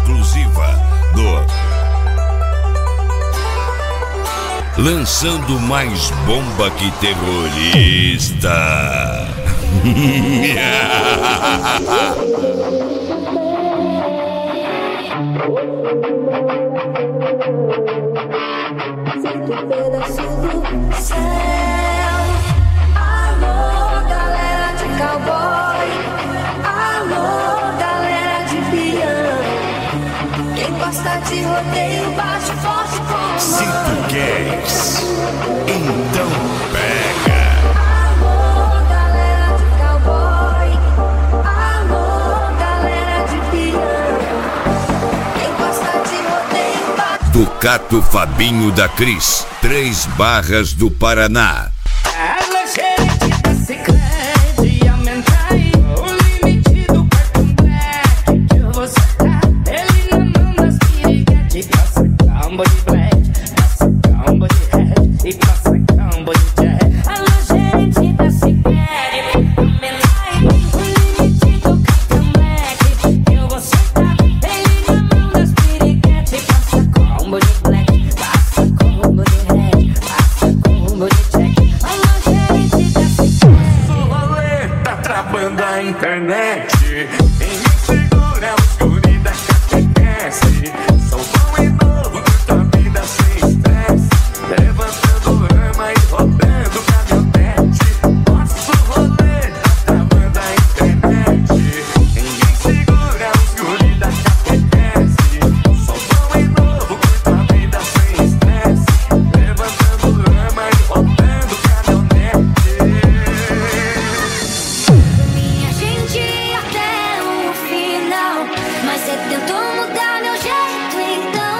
exclusiva do Lançando Mais Bomba Que Terrorista. Pedaço do céu. Alô, galera de cowboy. Alô, galera de peão. Quem gosta de rodeio, bate forte com a mão. Se tu queres, então pega. Alô, galera de cowboy. Alô, galera de peão. Quem gosta de rodeio, bate. Ducato Fabinho da Cris, 3 Barras do Paraná. Ela cheia de bicicleta e aumentar aí o limite do cartão black que eu vou soltar. Ele na mão das piriguetes, passa combo de black, passa combo de red e passa combo de jack. Ela cheia de bicicleta e aumentar aí o limite do cartão black que eu vou soltar. Ele na mão das piriguetes, passa combo de black, passa combo de red, passa combo de jack. Travando a internet, quem me segura é os guri da catequese. Sou bom e novo, curto a vida sem estresse, levantando rama e rodando caminhonete. Nosso rolê tá travando a internet, ninguém segura os guri da catequese. Sou bom e novo, curto a vida sem estresse, levantando rama e rodando caminhonete. Minha gente até o final, mas você tentou mudar meu jeito, então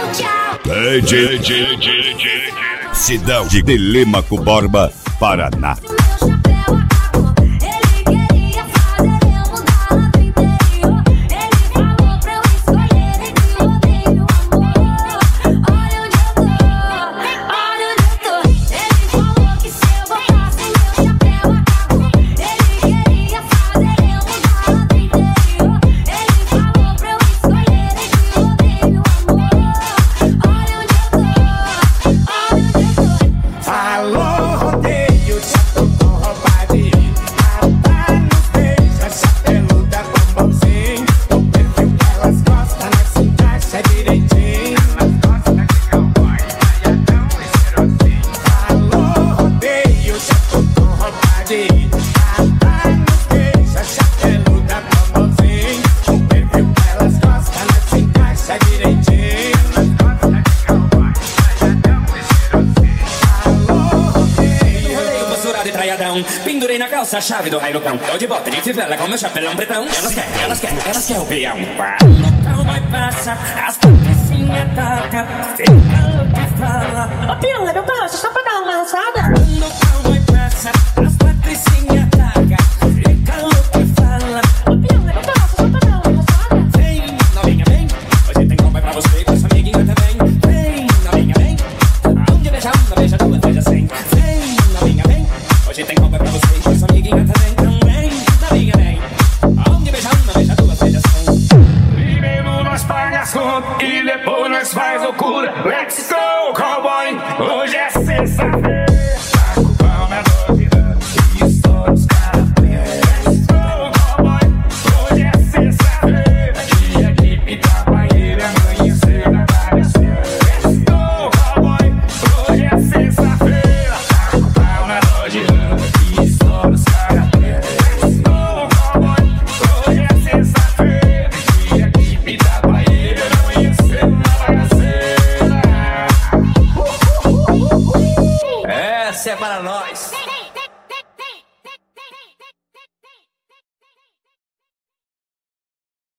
tchau. Cidade de Telêmaco Borba, Paraná. Meu chapéu acabou, ele queria fazer eu mudar lá do interior. Ele falou pra eu escolher entre o odeio e o amor. Olha onde eu tô, olha onde eu tô. Ele falou que se eu botasse meu chapéu acabou. Ele queria fazer eu mudar lá do interior. Ele falou pra eu escolher entre o odeio e o amor. Olha onde eu tô, olha onde eu tô. Alô, rodeio, já tô com roupa de ir. Mata nos beijos, essa peluda bombonzinho. O perfil que elas gostam, nós se encaixa direitinho. Elas gostam de cowboy, malhadão e cheirosinho. Alô, rodeio, já tô com roupa de ir. Mata nos beijos, essa peluda bombonzinho. O perfil que elas gostam, nós se encaixa direitinho. Elas gostam de cowboy, malhadão e cheirosinho. Alô, Rolei posturado e traiadão, pendurei na calça a chave do raio no cão. Tô de bota de fivela com meu chapelão pretão. Elas querem o peão. No carro vai passar, as patricinhas taca, fica louco e fala. Ô peão, leva o passo só pra dar uma raçada. No carro vai passar, as patricinhas taca, fica louco e fala. Ô peão, leva o passo só pra dar uma raçada. Vem, novinha, vem, hoje tem combo pra você e pra sua amiguinha também. Vem, novinha, vem, onde beijar uma, beija duas, beija 100. Vem, novinha, vem, hoje tem combo pra você e pra sua amiguinha também. Então vem, novinha, vem, onde beijar uma, beija duas, beija 100. primeiro nós paga as contas e depois nós faz loucura. Let's go, cowboy, hoje é sexta-feira. Tá com pão na novidade e estoura os caras. Let's go, cowboy, hoje é sexta-feira. Dia de pintar banheiro, amanhecer na bagaceira. Let's go, cowboy, hoje é sexta-feira. Tá com pau na novidade e estoura os caras. Let's go, cowboy, hoje é sexta-feira. Dia de pintar banheiro, amanhecer na bagaceira. Essa é para nós.